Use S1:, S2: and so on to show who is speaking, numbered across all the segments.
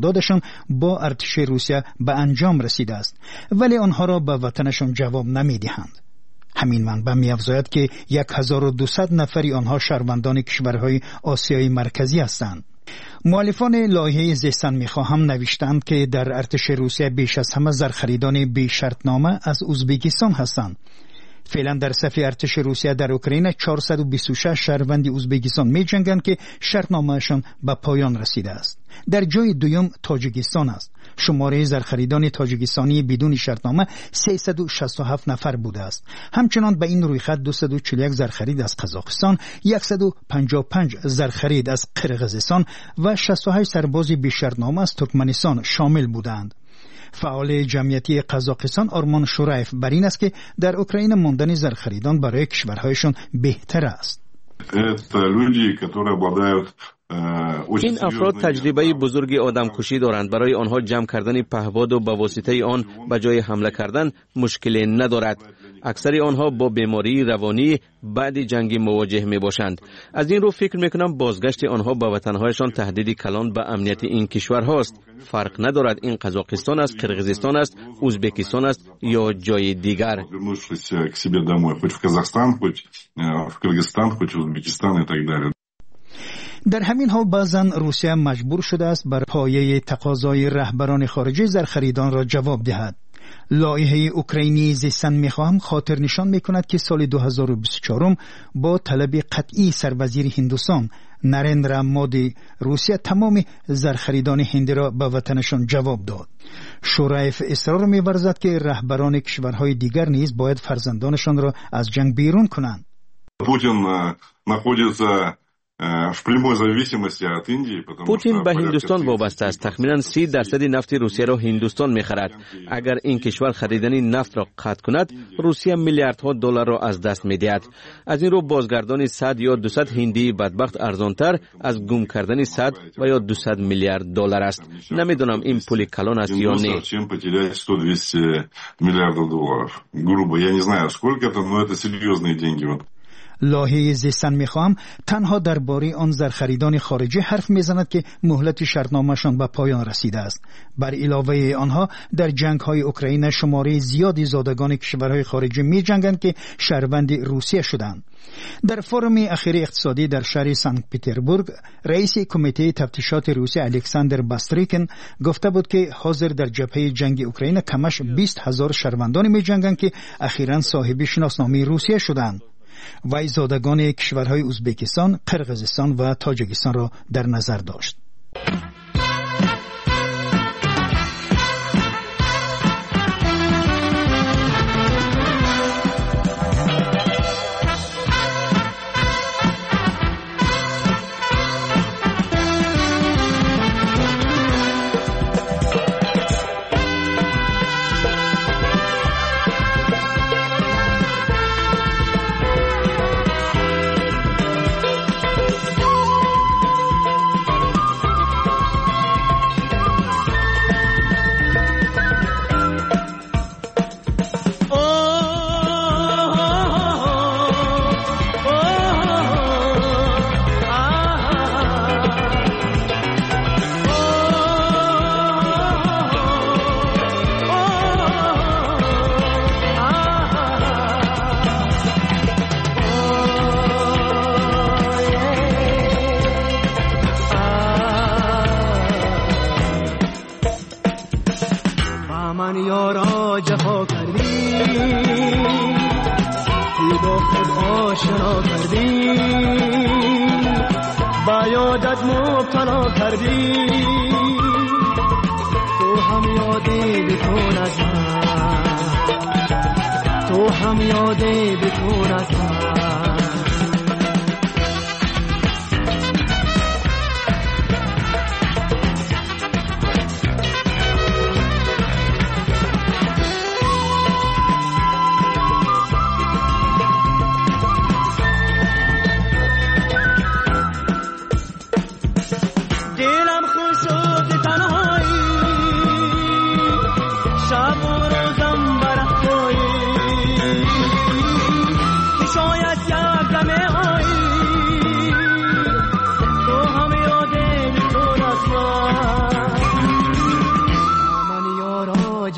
S1: قراردادشان با ارتش روسیه به انجام رسیده است، ولی آنها را به وطنشان جواب نمیدهند. همین منبع می‌افزاید که 1200 نفری آنها شهروندان کشورهای آسیای مرکزی هستند. مؤلفان لایحه زیستن میخواهم نوشتند که در ارتش روسیه بیش از همه زرخریدان بی شرطنامه از ازبکستان هستند. فعلا در صف ارتش روسیه در اوکراین 426 شهروند ازبکستان می جنگند که شرطنامه‌شان به پایان رسیده است. در جای دوم تاجیکستان است. شماره زرخریدان تاجیکستانی بدون شرطنامه 367 نفر بوده است. همچنان به این رویخط 241 زرخرید از قزاقستان، 155 زرخرید از قرقیزستان و 68 سرباز بی شرطنامه از ترکمنستان شامل بودند. فعال جمعیتی قزاقستان آرمان شورایف بر این است که در اوکراین ماندن زرخریدان برای کشورهایشان بهتر است.
S2: این افراد تجربه بزرگی آدمکشی دارند. برای آنها جمع کردن پهپاد و به واسطه آن به جای حمله کردن مشکلی ندارد. اکثر آنها با بیماری روانی بعد جنگ مواجه می باشند. از این رو فکر می کنم بازگشت آنها به وطنهایشان تهدیدی کلان به امنیت این کشور هاست. فرق ندارد این قزاقستان است، قرقیزستان است، ازبکستان است یا جای دیگر.
S1: در همین حال بعضاً روسیه مجبور شده است بر پایه تقاضای رهبران خارجی زرخریدان را جواب دهد. لایحه اوکراینی زیستن میخواهم خاطر نشان میکند که سال 2024 با طلب قطعی سروزیر هندوستان نریندرا مودی روسیه تمام زرخریدان هندی را به وطنشان جواب داد. شورایف اصرار می‌ورزد که رهبران کشورهای دیگر نیز باید فرزندانشان را از جنگ بیرون کنند.
S2: پوتین به هندوستان وابسته است. تخمینا 30% نفت روسیه را هندوستان می‌خرد. اگر این کشور خریدن نفت را قطع کند، روسیه میلیاردها دلار را از دست می‌دهد. از این رو بازگردانی 100 یا 200 هندی بدبخت ارزانتر از گم کردن 100 و یا 200 میلیارد دلار است. نمیدونم این پول کلان است یا نه.
S1: لایحه زیستن میخواهم تنها درباره آن زرخریدان خارجی حرف میزند که مهلت شرطنامه‌شان به پایان رسیده است. بر علاوه آنها در جنگ‌های اوکراین شماره زیادی زادگان کشورهای خارجی می‌جنگند که شهروند روسیه شدند. در فورم اخیر اقتصادی در شهر سنت پترزبورگ، رئیس کمیته تفتیشات روسیه الکساندر باستریکن گفته بود که حاضر در جبهه جنگ اوکراین کمش 20,000 شهروندان می‌جنگند که اخیراً صاحب شناسنامه روسیه شدند. وی زادگان کشورهای ازبکستان، قرقیزستان و تاجیکستان را در نظر داشت.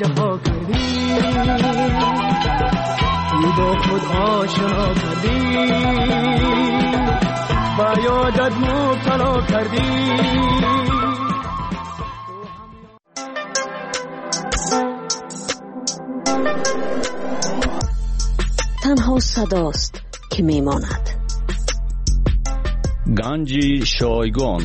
S3: اشتها کردی با خود آشنا کردی با یادت مبتلا کردی
S4: تنها صداست که میماند.
S5: گنج شایگان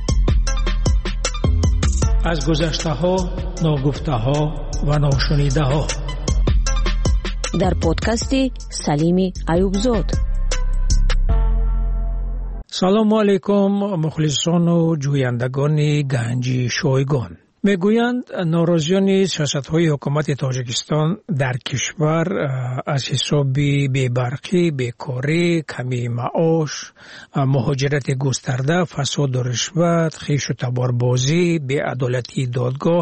S6: از گذشته ها، ناگفته ها و ناشنیده ها
S4: در پادکست سلیم ایوبزاد.
S6: سلام علیکم مخلصان و جویندگان گنج شایگان. میگویند ناراضیان سیاست‌های حکومت تاجیکستان در کشور از حساب بی‌برقی، بیکاری، کمی معاش، مهاجرت گسترده، فساد و رشوت، خویش و تباربازی، بی‌عدالتی دادگاه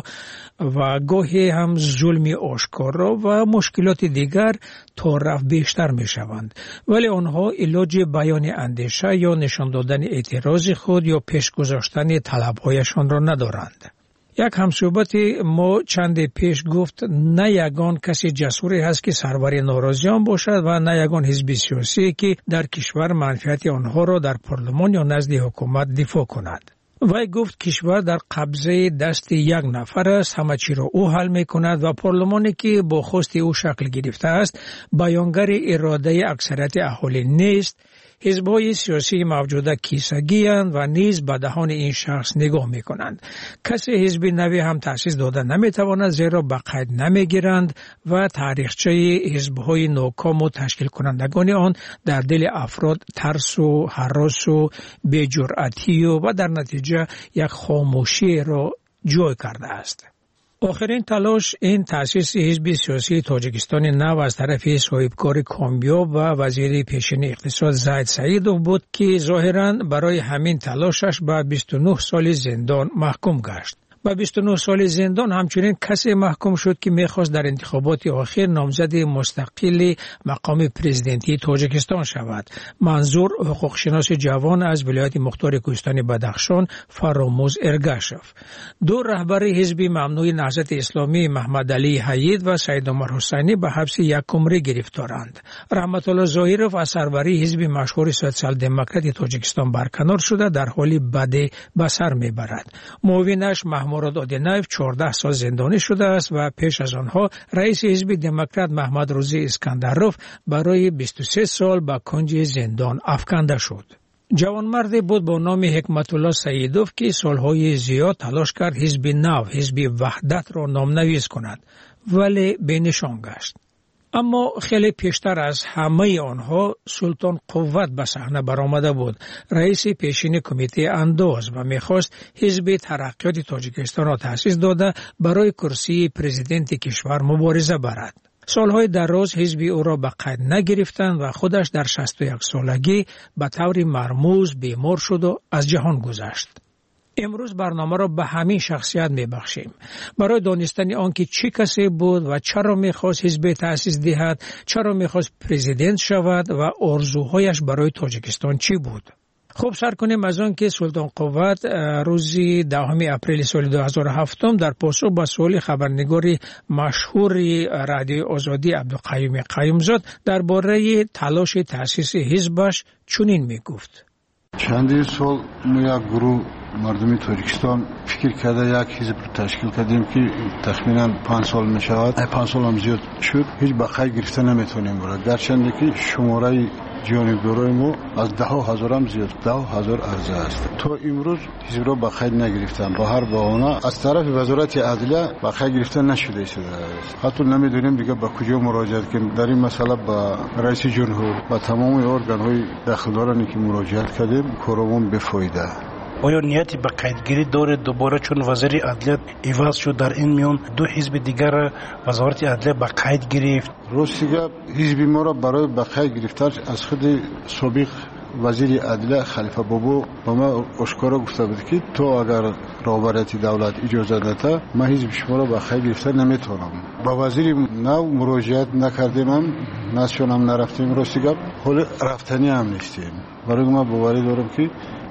S6: و گاهی هم ظلم آشکارا و مشکلات دیگر تا رفت بیشتر می شوند. ولی آنها علاج بیان اندیشه یا نشان دادن اعتراض خود یا پیش گذاشتن طلب‌هایشان را ندارند. یک همصحبت ما چند پیش گفت نه یگان کسی جسوری هست که سرور ناراضیان باشد و نه یگان حزب سیاسی که در کشور منفعت آنها را در پارلمان یا نزد حکومت دفاع کند. وی گفت کشور در قبضه دست یک نفر است، همه چی را او حل می کند و پارلمانی که با خواست او شکل گرفته است بیانگر اراده اکثریت اهالی نیست. حزب‌های سیاسی موجوده کیسگی‌اند و نیز به دهان این شخص نگاه می‌کنند. کسی حزب نوی هم تأسیس داده نمی‌تواند زیرا به قید نمی‌گیرند و تاریخچه حزب‌های ناکام و تشکیل کنندگان آن در دل افراد ترس و هراس و بی‌جرأتی و در نتیجه یک خاموشی را جای کرده است. آخرین تلاش این تأسیس حزب سیاسی تاجیکستان نو از طرف صاحبکار کامیاب و وزیر پیشین اقتصاد زید سعیدوف بود که ظاهراً برای همین تلاشش به 29 سال زندان محکوم گشت. با 29 سال زندان همچنین کسی محکوم شد که میخواست در انتخابات آخر نامزد مستقل مقام پرزیدنتی تاجیکستان شود. منظور حقوقشناس جوان از ولایت مختار کوهستان بدخشان فراموز ارگاشف. دو رهبر حزب ممنوع نهضت اسلامی محمد علی حید و سید عمر حسینی به حبس یک عمره گرفتارند. رحمت الله ظاهرов از سروری حزب مشهور سوسیال دموکرات تاجیکستان برکنار شده در حالی بد به سر میبرد. معاونش مراد آدینایف 14 سال زندانی شده است و پیش از آنها رئیس حزب دموکرات محمد روزی اسکندروف برای 23 سال به کنج زندان افکنده شد. جوانمردی بود با نام حکمت الله سعیدوف که سالهای زیاد تلاش کرد حزب نو، حزب وحدت را نامنویس کند ولی بینشان گشت. اما خیلی پیشتر از همه آنها سلطان قوت به صحنه برآمده بود، رئیس پیشین کمیته انداز و میخواست حزب ترقیات تاجیکستان را تأسیس داده برای کرسی پرزیدنت کشور مبارزه برد. سالهای دراز حزب او را به قید نگرفتند و خودش در 61 سالگی به طور مرموز بیمار شد و از جهان گذشت. امروز برنامه را به همین شخصیت میبخشیم برای دانستن آنکه چه کسی بود و چرا میخواست حزب تأسیس دهد، چرا میخواست پرزیدنت شود و آرزوهایش برای تاجیکستان چی بود. خب سر کنیم از آن که سلطان قوت روز 10 اپریل سال 2007 در پاسخ به سوال خبرنگار مشهور رادیو آزادی عبدالقیوم قیومزاد درباره تلاش تأسیس حزبش چنین میگفت:
S7: چندین سال ما یک گروه مردمی تاجیکستان فکر کرده یک حزب رو تشکیل کردیم که تخمینا 5 سال می شود. 5 سال هم زیاد شد، هیچ به قید گرفته نمیتونیم برای گرچنده که شماره جانبدارای ما از 10,000 هم زیاد، 10,000 عرضه است. تا امروز حزب رو به قید نگرفتن، با هر بهانه از طرف وزارت عدلیه به قید گرفته نشده است. حتی نمیدونیم دیگه به کجا مراجعه کنیم در این مسئله. با رئیس جمهور و تمام ارگان‌های داخلدارانی که مراجعت کردیم کارمون بفایده.
S8: آیا نیتی به قیدگیری داره دوباره چون وزیر عدلیه عوض شد در این میان دو حزب دیگر وزارت عدلیه به قید گرفت؟
S7: راستیگه حزب ما را برای به قید گرفتن از خود سابق وزیر عدلیه خلیفه بابو با ما آشکارا گفته بود که تو اگر رهبریت دولت اجازه نده من حزب شما را به قید گرفتن نمیتونم. با وزیر نو مراجعت نکردیم، هم نشون هم نرفتیم. راستیگه حال رفتنی هم نیستیم. برای ما باوری دارم که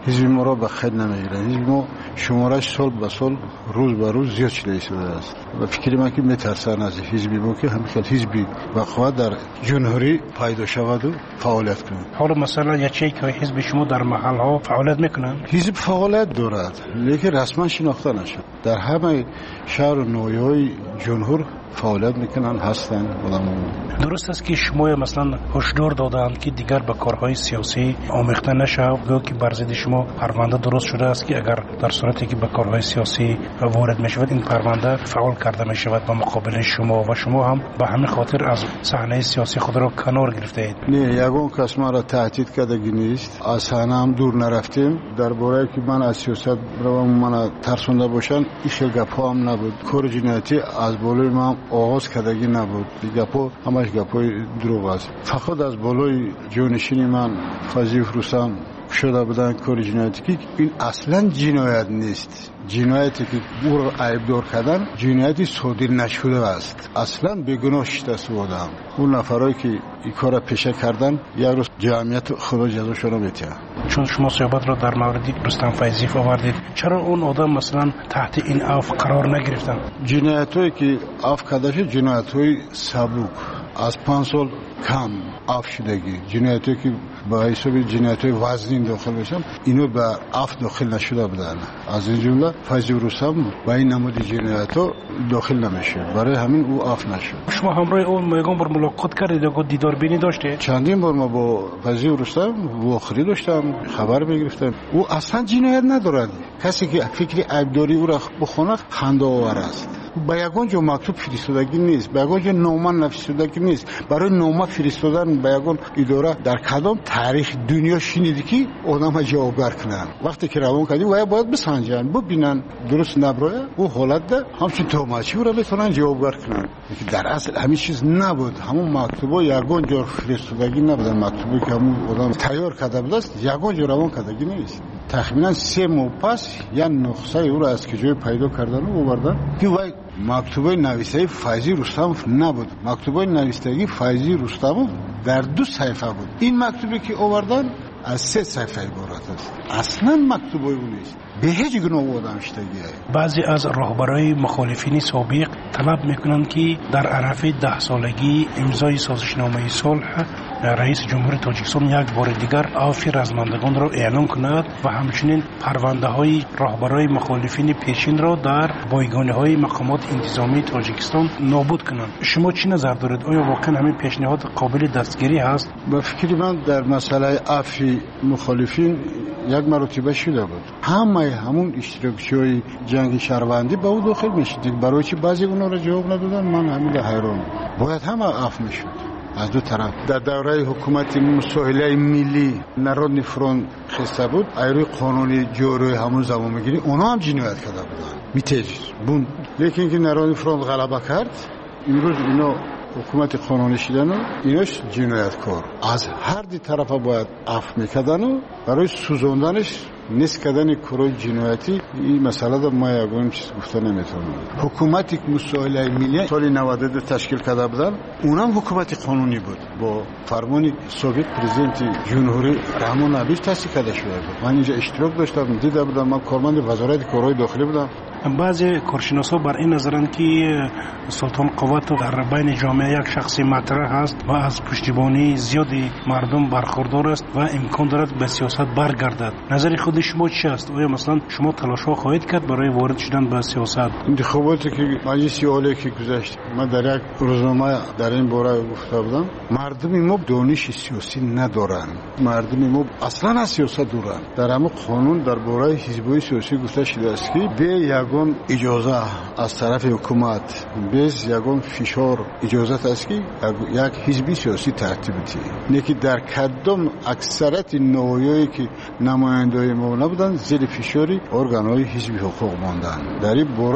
S7: حزب ما را به خیر نمیگیرند. حزب ما شمارش سال به سال روز به روز زیاد شده است و فکر من که میترسن از حزبی ما که همین حزبی وقوع در جمهوری پیدا شود و فعالیت کنند.
S8: حالا مثلا یکی که حزب شما در محل ها فعالیت میکنن؟
S7: حزب فعالیت دارد لیکن رسما شناخته نشد. در همه شهر و نویای جمهور فعالیت میکنن هستن آدمون.
S8: درست است که شما مثلا هشدار دادند که دیگر به کارهای سیاسی آمیخته نشود، گویا که بر ضد شما پرونده درست شده است که اگر در صورتی که به کارهای سیاسی وارد میشود این پرونده فعال کرده میشود به مقابل شما و شما هم به همین خاطر از صحنه سیاسی خود را کنار گرفته اید.
S7: نه، یگان کس ما را تهدید کردگی نیست. از صحنه هم دور نرفتیم. درباره که من از سیاست روم من ترسونده باشن این گپا هم نبود. کار جنایتی از بالای من آغاز کردگی نبود. گپا همش گپای دروغ است. فقط از بالای جانشین من فضیل رستم شده بودن کار جنایتی که این اصلا جنایت نیست. جنایتی که او را عیبدار کردن جنایتی صادر نشده است. اصلا بیگناه شده است آدم. اون نفرایی که این کار را پیشه کردن یک روز جمعیت خدا جزاشون رو میده.
S8: چون شما صحبت را در مورد رستم فیضی آوردید، چرا اون آدم مثلا تحت این عفو قرار نگرفتن؟
S7: جنایتایی که عفو کرده شد جنایت‌های سبک از 5 سال کم عفو شدگی، جنایتی که با حساب جنایت‌های وزنی داخل بشن اینو به عفو داخل نشده بودن. از این جمله فیضی رستم با این نمود جنایت‌ها داخل نمیشه، برای همین او عفو نشد.
S8: شما همراه اون میگم بر ملاقات کردید یا دیدار بینی داشتید؟
S7: چندین بار ما با فیضی رستم واخری داشتم، خبر میگرفتم. او اصلا جنایت ندارد. کسی که فکر عیبداری او را بخونه خنده آور است. با یگان جو مکتوب فرستادگی نیست، با یگان جو نامه نفرستادگی نیست. برای نامه فرستادن با یگان اداره در کدام تاریخ دنیا شنیدی که آدم جوابگر کنن؟ وقتی که روان کردی باید بسنجن، ببینن درست نبره او حالت ده همچین توماچی را بتونن جوابگر کنن. در اصل همین چیز نبود. همون مکتوبا یگان جو فرستادگی نبودن. مکتوبی که همون آدم تیار کرده بود است یگان جو روان کردگی نیست. تقریبا 3 ماه پس یا نسخه او را از کجای پیدا کردن و آوردن که وای مکتوبای نویسنده فیضی رستم نبود. مکتوبای نویسنده فیضی رستم در 2 صفحه بود. این مکتوبی که آوردن از 3 صفحه عبارت است. اصلا مکتوبای اون نیست. به هیچ گونه آدم شدگی.
S8: بعضی از راهبرای مخالفین سابق طلب میکنند که در عرف 10 سالگی امضای سازشنامه صلح رئیس جمهور تاجیکستان یک بار دیگر عفو رزمندگان را اعلام کند و همچنین پرونده های راهبرای مخالفین پیشین را در بایگانی های مقامات انتظامی تاجیکستان نابود کنند. شما چی نظر دارید؟ آیا واقعا همین پیشنهاد قابل دستگیری هست؟
S7: به فکر من در مسئله عفو مخالفین یک مرتبه شده بود. همون اشتراکچی‌های جنگ شهروندی به او داخل میشد. برای چی بعضی اونا را جواب ندادن؟ من همین حیران. باید همه عفو میشد. از دو طرف در دوره حکومت مساهله ملی نارودنی فرونت خسته بود. ایروی قانونی جوری همون زمان میگیری اونا هم جنایت کرده بودن. میتیج بون. لیکن که نارودنی فرونت غلبه کرد امروز اینا حکومت قانونی شدن و ایناش جنایتکار. از هر دی طرف باید عفو میکردن و برای سوزوندنش نیست کردن کارهای جنایتی این مسئله در ما یگان چیز گفته نمیتونم. حکومتی که مساهله ملی سال 92 تشکیل کرده بودن اونم حکومت قانونی بود با فرمان سابق پرزیدنت جمهوری رحمان ابیف تأسیس کرده شده بود. من اینجا اشتراک داشتم، دیده بودم. من کارمند وزارت کارهای داخلی بودم.
S8: بعضی کارشناسا بر این نظرند که سلطان قوت در بین جامعه یک شخصی مطرح است و از پشتیبانی زیادی مردم برخوردار است و امکان دارد به سیاست برگردد. نظر خود شما چی است؟ آیا مثلا شما تلاش‌ها خواهید کرد برای وارد شدن به سیاست؟
S7: انتخاباتی که مجلس عالی که گذشت من در یک روزنامه در این باره گفته بودم مردم ما دانش سیاسی ندارند. مردم ما اصلا از سیاست دورند. در همه قانون درباره حزب‌های سیاسی گفته شده است که به یگان اجازه از طرف حکومت bez یگان فشار اجازه است که یک حزبی سیاسی ترتیب بده. نه که در کدام اکثریت نوعی که نمایندگان ما نبودن زیر فشاری ارگان‌های حزبی حقوق ماندن. در این باره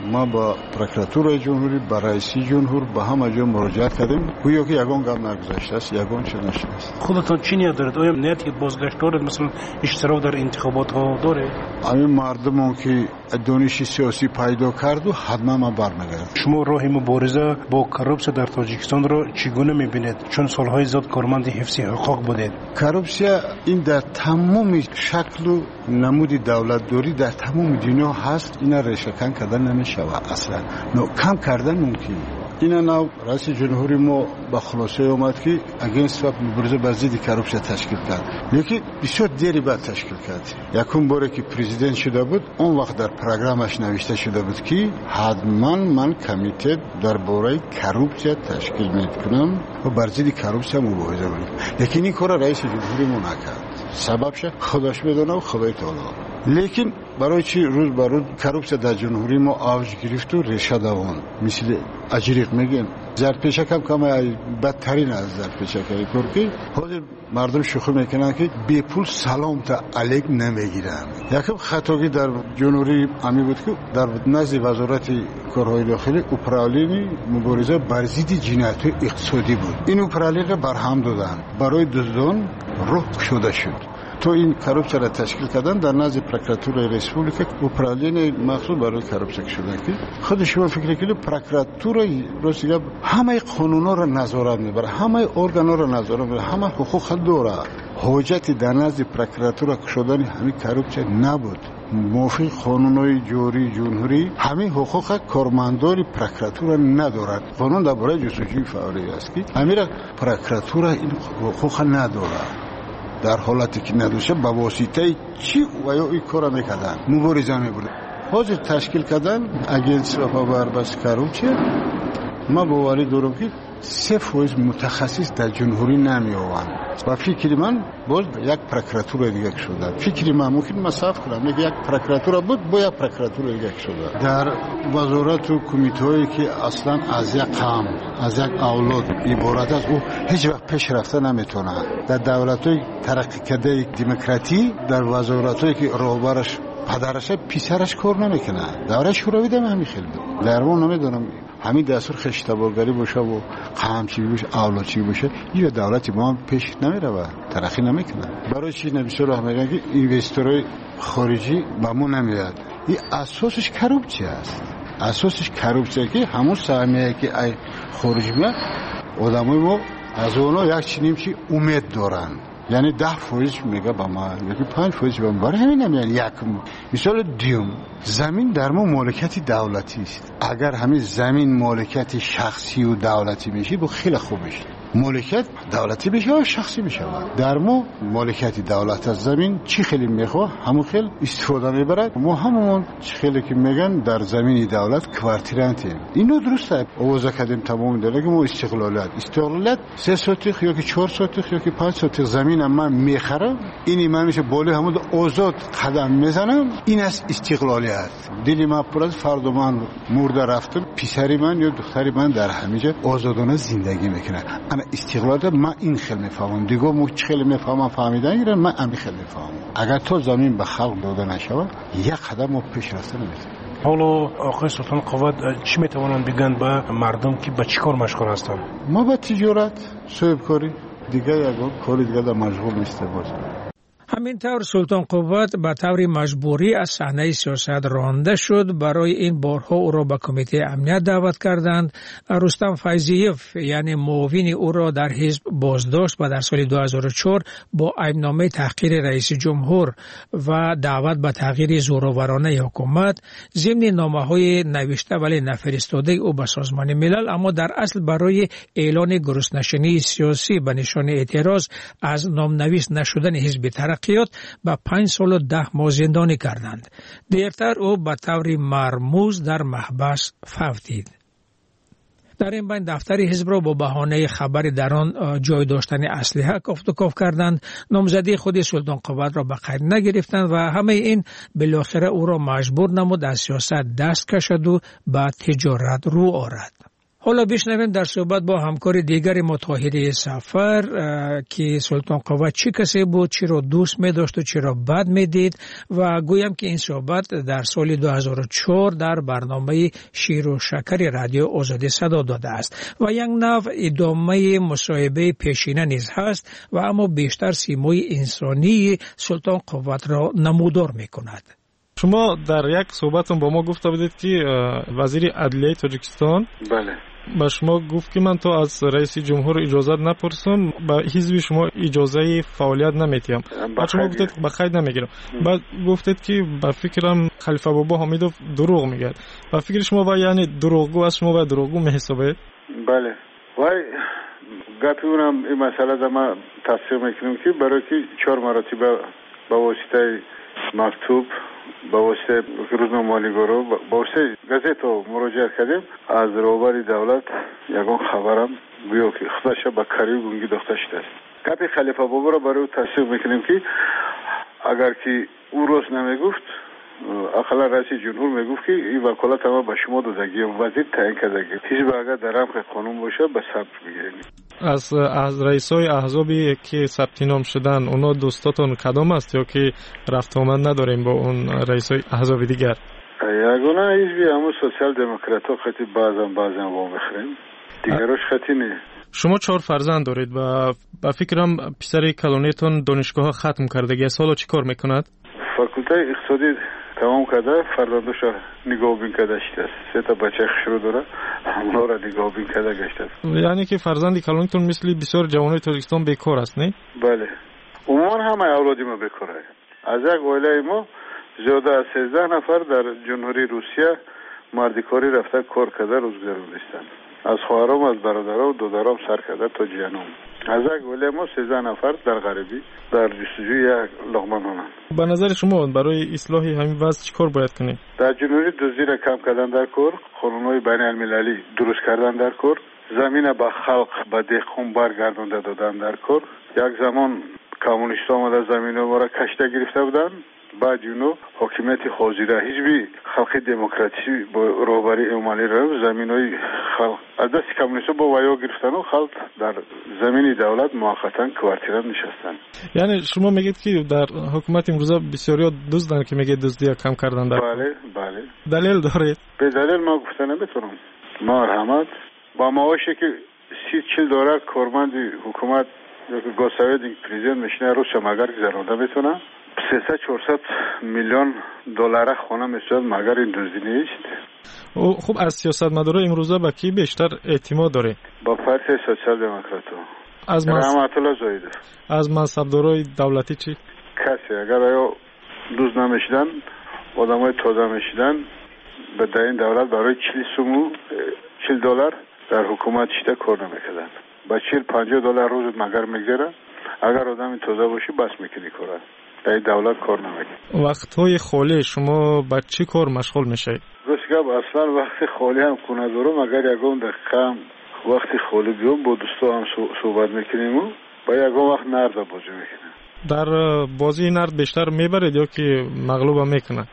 S7: ما با پروکراتور جمهوری با رئیس جمهور با همه جا مراجعه کردیم گویا که یگان گام نگذاشته است یگان چه نشده است.
S8: خودتون چی نیت دارید؟ آیا نیت که بازگشت دارید مثلا اشتراک در انتخابات ها داره؟
S7: همین مردمون که دانش سیاسی پیدا کرد و حتما ما برمیگردیم.
S8: شما راه مبارزه با کروپسیا در تاجیکستان را چگونه میبینید؟ چون سالهای زیاد کارمند حفظ حقوق بودید.
S7: کروپسیا این در تمام شکل و نمود دولت داری در تمام دنیا هست. اینا ریشه‌کن کردن نمیشود اصلا. کم کردن ممکن. اینا نو رئیس جمهوری ما با خلاصه اومد که اگینست و مبارزه بر ضد کروپسیا تشکیل کرد. لیکن بسیار دیری بعد تشکیل کرد. یکم باره که پرزیدنت شده بود اون وقت در پروگرامش نوشته شده بود که حتما من کمیته درباره کروپسیا تشکیل میکنم و بر ضد کروپسیا مبارزه میکنم. لیکن این کار رئیس جمهوری ما نکرد. سببش خودش میدونه و خدای تعالی. لیکن برای چی روز به روز کروپسیا در جمهوری ما اوج گرفت و ریشه دوان مثل اجریق میگن زرپیشک هم کم بدترین از زرپیشک که حاضر مردم شوخی میکنن که بی پول سلام تا علیک نمیگیرن. یکم خطاگی در جمهوری امی بود که در نزد وزارت کارهای داخلی اپرالین مبارزه بر ضد جنایت‌های اقتصادی بود. این اپرالین را برهم دادن برای دزدان روح شده شد. تو این کروپسیا را تشکیل کردن در نزد پروکراتور ریسپوبلیک اپرالین مخصوص برای کروپسیا شده که خود شما فکر کنید پروکراتور روسیه همه قانونا را نظارت میبره، همه ارگانا را نظارت میبره، همه حقوق داره. حجت در نزد پروکراتور شدن همین کروپسیا نبود. موافق قانونهای جاری جمهوری همین حقوق کارمندان پروکراتور ندارد. قانون درباره جستجوی فوری است که همین پروکراتور این حقوق نداره. در حالتی که ندوشه با واسطه چی و یا این کار میکردن مبارزه میبودن. حاضر تشکیل کردن اگینست و بس کروپسیا. ما باوری دارم که 3% متخصص در جمهوری نمیآوند و فکر من باز یک پروکراتور دیگه شده. فکر من ممکن مصرف کنم میگه یک پروکراتور بود با یک پروکراتور دیگه شده. در وزارت و کمیته‌ای که اصلا از یک قوم از یک اولاد عبارت است او هیچ وقت پیش رفته نمیتونه. در دولت‌های ترقی کرده دموکراتی در وزارت‌هایی که راهبرش پدرش پسرش کار نمیکنه. دوره شوروی دم همین خیلی درمون نمیدونم همین دستور خشتبارگری باشه و قمچی باشه اولادچی باشه این دولت ما هم پیش نمیره و ترقی نمیکنه. برای چی نبی الله میگن که اینوستورهای خارجی به ما نمیاد. این اساسش کروپسیا است. اساسش کروپسیا که همون سهمیه که ای خارجی میاد آدمای ما از اونها یک چنین چی امید دارن. یعنی 10% میگه با ما یکی 5% با ما برای همین نمیان. یک مثال دیوم زمین در ما مالکیت دولتی است. اگر همین زمین مالکیت شخصی و دولتی میشه با خیلی خوب میشه. مالکیت دولتی بشه و شخصی بشه. در ما مالکیت دولت از زمین چی خیلی میخواه همون خیلی استفاده میبرد. ما همون چی خیلی که میگن در زمین دولت کوارتیرانتیم. اینو درسته آوازه کردیم تمام دیگه ما استقلالیت 3 سوتیخ یا که 4 سوتیخ یا که 5 سوتیخ زمین من میخرم اینی من میشه بالا همون آزاد قدم میزنم. این از استقلالیت. دلی من پر از فرد من مرده رفتم پسری من یا دختری من در همیشه آزادانه زندگی میکنه. استقلال من این خیلی میفهمم دیگه مو خیلی میفهمم فهمیدن ایران من همین خیلی میفهمم. اگر تو زمین به خلق داده نشود یک قدم ما پیش رفته نمیتونیم.
S8: حالا آقای سلطان قوت چی میتوانند بگن به مردم که به چی کار مشغول هستن؟
S7: ما به تجارت صاحبکاری دیگه یک کاری دیگه در مشغول نیستیم.
S6: همینطور سلطان قوت به طور مجبوری از صحنه سیاست رانده شد. برای این بارها او را به کمیته امنیت دعوت کردند. رستم فیضیف یعنی معاون او را در حزب بازداشت و در سال 2004 با عیبنامه تحقیر رئیس جمهور و دعوت به تغییر زورآورانه حکومت ضمن نامه‌های نوشته ولی نفرستاده او به سازمان ملل، اما در اصل برای اعلان گرسنه‌شینی سیاسی به نشان اعتراض از نامنویس نشدن حزب ترقیات به 5 سال و 10 ماه زندانی کردند. دیرتر او به طور مرموز در محبس فوتید. در این بین دفتر حزب را با بهانه خبر در آن جای داشتن اسلحه کاف کردند. نامزدی خود سلطان قوت را به قید نگرفتند و همه این بالاخره او را مجبور نمود از سیاست دست کشد و به تجارت رو آورد. حالا بشنویم در صحبت با همکار دیگر متحده سفر که سلطان قوا چی کسی بود، چی را دوست می داشت و چی را بد می دید و گویم که این صحبت در سال 2004 در برنامه شیر و شکر رادیو آزادی صدا داده است و یک نوع ادامه مصاحبه پیشینه نیز هست و اما بیشتر سیمای انسانی سلطان قوا را نمودار می کند.
S9: شما در یک صحبتون با ما گفته بودید که وزیر عدلیه تاجیکستان
S7: بله
S9: با شما گفت که من تو از رئیس جمهور اجازت نپرسم، با حزب شما اجازه فعالیت نمیتیم. بعد شما گفتید به خیر نمیگیرم. بعد گفتید که به فکرم خلیفه بابا حمیدوف دروغ میگه. به فکر شما و یعنی دروغگو از شما و دروغگو میحسابید؟
S7: بله. وای گپی اونم این مسئله در ما تصدیق میکنم که برای که 4 مرتبه با واسطه مکتوب با واسطه روزنامه مالیگارو با واسطه گازت مراجعه کردیم از روبر دولت یگان خبرم گویا که خودش با کاری گونگی داشته است. گپی خلیفه بابا را برای تصدیق میکنیم که اگر که او روز نمیگفت اقلا رئیس جمهور میگفت که این وکالت ما به شما دادگی وزیر تعیین کردگی حزب اگر در رمق قانون باشه به ثبت میگیریم.
S9: از رئیسای احزابی که ثبت نام شدن اونا دوستاتون کدام است یا که رفت آمد نداریم با اون رئیسای احزاب دیگر؟
S7: یگانه حزبی همون سوسیال دموکرات ها خطی بعضا وا میخریم دیگرش خطی نه.
S9: شما 4 فرزند دارید و با فکرم پسر کلونیتون دانشگاه ختم کردگی است، حالا چی کار میکند؟
S7: فاکولته اقتصادی تمام کرده، فرزندش نگاه بین کرده است. 3 تا بچه خشرو داره، همونا را نگاه بین کرده گشته است.
S9: یعنی که فرزند کلونیتون مثل بسیار جوانای تاجیکستان بیکار است، نه؟
S7: بله. عموما همه اولادی ما بیکاره. از یک عائله ما زیاده از 13 نفر در جمهوری روسیه مردکاری رفته کار کرده روزگار نیستند. از خواهرام، از برادرام و دودرام سر کرده تا جنوم. از یک عائله ما 13 نفر در غربی در جستجوی یک لقمه نان.
S9: به نظر شما برای اصلاح همین وضع چیکار باید کنیم؟
S7: در جمهوری دزدی را کم کردن در کار، قانون‌های بین المللی درست کردن در کار، زمین به خلق به دهقان برگردانده دادن در کار. یک زمان کمونیست‌ها آمده زمین ما را کشته گرفته بودند، بعد اونو حاکمیت حاضره حزب خلق دموکراسی با رهبری امالی را زمینای خلق از دست کمونیست‌ها با ویا گرفتن و خلق در زمین دولت موقتا کوارتیره نشستن.
S9: یعنی شما میگید که در حکومت امروزه بسیاری دزدن که میگه دزدی کم کردن در
S7: بله
S9: دلیل دارید؟
S7: به دلیل ما گفتن نمیتونم. مرحمت با معاشی که 30-40 $، کارمند حکومت یا که گوساوید پرزیدنت میشنه روش مگر گذرانده میتونه 300-400 میلیون دلار خونه میشود، مگر این دزدی نیست.
S9: خب از سیاستمدارا امروزه با کی بیشتر اعتماد داره؟
S7: با پارتی سوسیال دموکراتو.
S9: از
S7: رحمت الله زاید.
S9: از منصبدارای دولتی چی؟
S7: کسی اگر آیا دوز نمیشدن آدمای تازه میشدن به این دولت برای 40 $، در حکومت شده کار نمیکردن. با 40-50 $، روز مگر میگذره. اگر آدمی تازه باشی بس میکنی کاره. در دولت کار نمیکنی.
S9: وقتهای خالی شما با چی کار مشغول میشید؟
S7: گفتم اصلا وقت خالی هم کنه دارم، اگر یکم دقیقه وقتی خالی بیام با دوستا هم صحبت میکنیم و با یکم وقت نرد بازی میکنیم.
S9: در بازی نرد بیشتر میبرید یا که مغلوب هم میکنه؟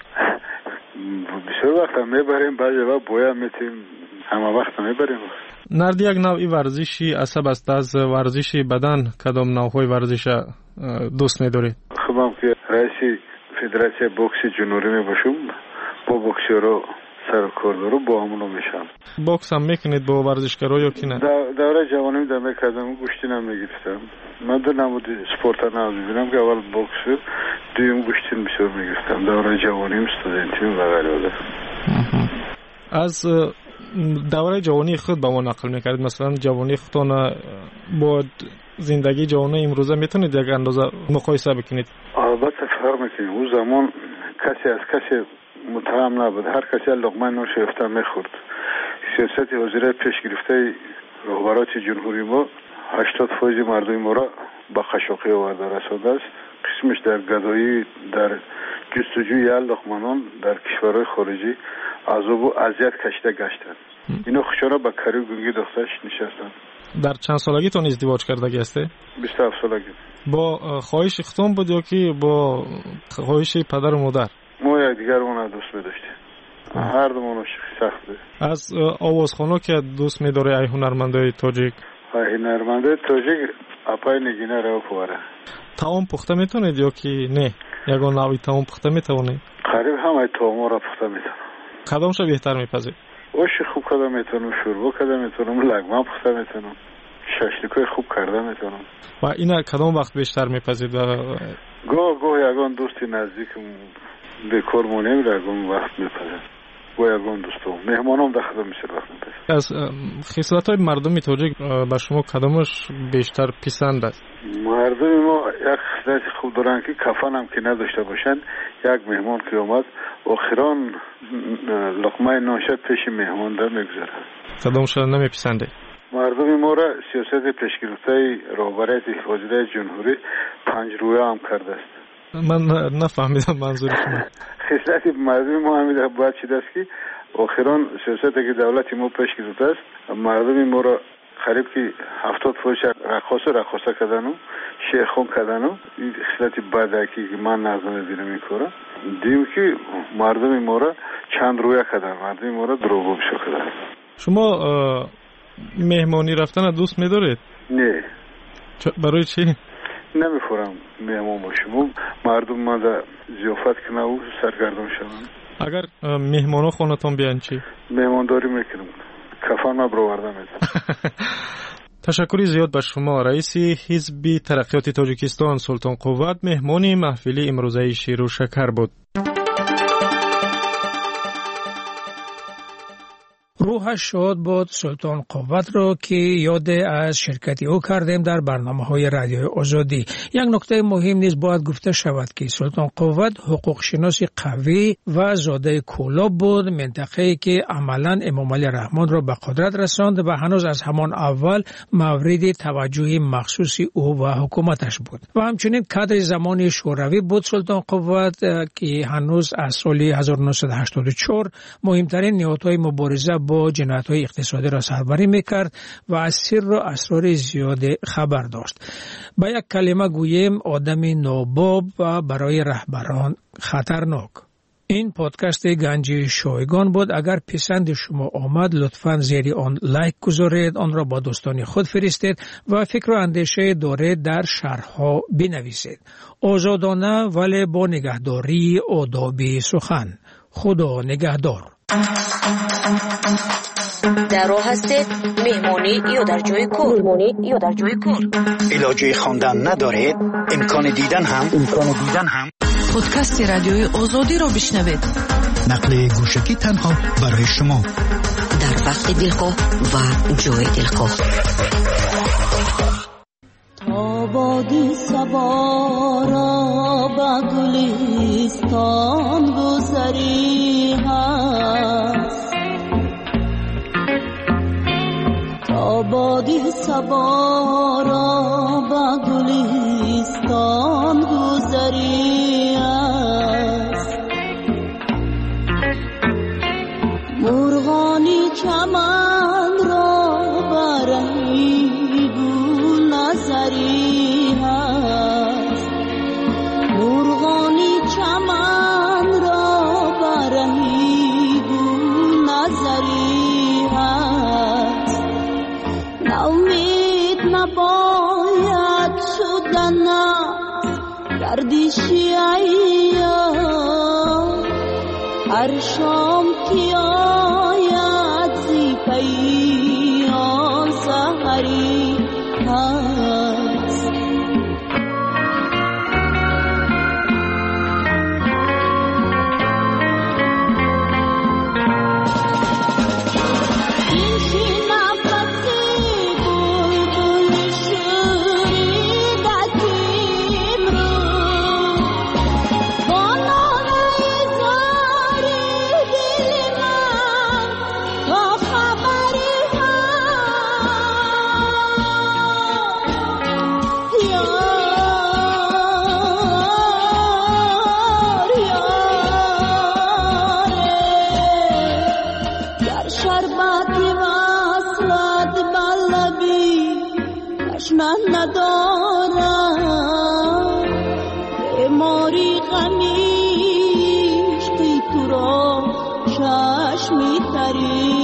S7: بسیار وقت هم میبریم، بعضی وقت باید میتیم، همه وقت میبریم.
S9: نرد یک نوعی ورزشی عصب است. از ورزش بدن کدام نوعهای ورزش دوست می‌دارید؟
S7: خودم که رئیس فدراسیون بوکس جنوبی میباشم، با بوکسورا سر کار دارم، با همونو میشم.
S9: بوکس هم میکنید با ورزشکارا یا کی نه؟
S7: دوره جوانی در میکردم، گوشتی نمیگرفتم. من دو نمودی سپورت نمیبینم که اول بوکس، دویم گوشتی بسیار میگرفتم. دوره جوانیم، استودنتیم و غیره.
S9: از دوره جوانی خود با ما نقل میکردید، مثلا جوانی خودتان با زندگی جوانی امروزه میتونید یک اندازه مقایسه بکنید؟
S7: البته فرق میکنه. اون زمان کسی از کسی متهم نبود، هر کسی لقمه نوش افطار میخورد. سیاست وزیر پیش گرفته رهبرات جمهوری ما 80% مردم ما را با خشاقی آورده رسانده است. قسمش در گدایی، در جستجوی لقمه نان در کشورهای خارجی عذاب و اذیت کشیده گشتند. اینا خشارا با کاری گونگی دخترش نشستند.
S9: در چند سالگیتون ازدواج کردگی هسته؟
S7: 27 سالگی.
S9: با خواهش اختون بود یا که با خواهش پدر و مادر؟
S7: ما یک دیگر اون دوست می‌داشتیم. هر دو عاشق سخته.
S9: از آوازخوان‌ها که دوست می‌داری ای هنرمندای تاجیک؟
S7: هنرمندای تاجیک اپای نگینه رو پواره.
S9: تاون پخته میتونید یا که نه؟ یگان نوعی تاون پخته میتونید؟
S7: قریب همه تاوما را پخته میتونم.
S9: کدامش بهتر میپذید؟
S7: اوش خوب کرده میتونم، شوربا کرده میتونم، لگمه پخته میتونم، ششلیکای خوب کرده میتونم.
S9: و اینا کدام وقت بیشتر میپذید؟
S7: گاه یگان دوستی نزدیکم به کار مونیم یگان وقت میپذید. یگان دوستم مهمانم در خدمت میشه وقت میپذید.
S9: از خصلت‌های مردمی تاجیک به شما کدامش بیشتر پسند است؟
S7: مردم ما یک خصلت خوب دارن که کفن هم که نداشته باشن. یک مهمان که اومد آخران لقمه ناشد پیش مهمان در میگذاره.
S9: کدامش نمیپسنده؟
S7: مردم ما را سیاست پیشگرفته رهبریت وزیر جمهوری 5 رویه هم کرده است.
S9: من نفهمیدم منظور شما.
S7: خصلت مردم ما همین باید چیز است که آخران سیاست که دولت ما پیش گرفته است مردم ما را قریب که 70% رقاصه کردن و شیخون کردن و این خصلت بدکی که من نظر دیدم این کارا دیم که مردم ما را چند رویه کردن، مردم ما را دروغگو کردن. شما
S9: مهمانی رفتن دوست می‌دارید؟
S7: نه.
S9: برای چی؟
S7: نمیخورم مهمان باشم. مردم ما در ضیافت کنه و سرگردان شدن.
S9: اگر مهمانا خونتون بیان چی؟
S7: مهمانداری میکنم. کفن ما برآورده میکنم.
S9: تشکری زیاد به شما. رئیس حزب ترقیات تاجیکستان سلطان قوت مهمانی محفل امروزه شیر و شکر بود.
S6: روحش شاد بود سلطان قوت رو که یاد از شرکتی او کردیم در برنامه‌های رادیوی آزادی. یک نکته مهم نیز باید گفته شود که سلطان قوت حقوق شناسی قوی و زاده کولاب بود، منطقه‌ای که عملاً امام علی رحمان را به قدرت رساند و هنوز از همان اول مورد توجه مخصوصی او و حکومتش بود. و همچنین کادر زمانی شوروی بود سلطان قوت که هنوز از سال 1984 مهمترین نهادهای مبارزه با جنایت‌های اقتصادی را سربری می‌کرد و از سر و اسرار زیاد خبر داشت. با یک کلمه گوییم آدم ناباب و برای رهبران خطرناک. این پادکست گنجی شایگان بود. اگر پسند شما آمد لطفاً زیر آن لایک گذارید، آن را با دوستان خود فرستید و فکر و اندیشه دارید در شرح‌ها بنویسید. آزادانه ولی با نگهداری آداب سخن. خدا نگهدار.
S4: در راه هستید مهمانی یا در جای کار
S1: علاجه خواندن ندارید امکان دیدن هم
S10: پادکست رادیوی آزادی را بشنوید.
S1: نقل گوشکی تنها برای شما
S4: در وقت دلخواه و جای دلخواه.
S11: آبادی سوارا با گلستان گذری هست، آبادی سوارا با گلستان گذری هست، مرغانی چمن را برهی گل نظری هست، مرغانی چمن را برهی گل نظری هست، ناامید نباید شدن گردشی ایام، هر شام که آید زی پیام سحری هست. ندارم ماری غمیش که تو را سحری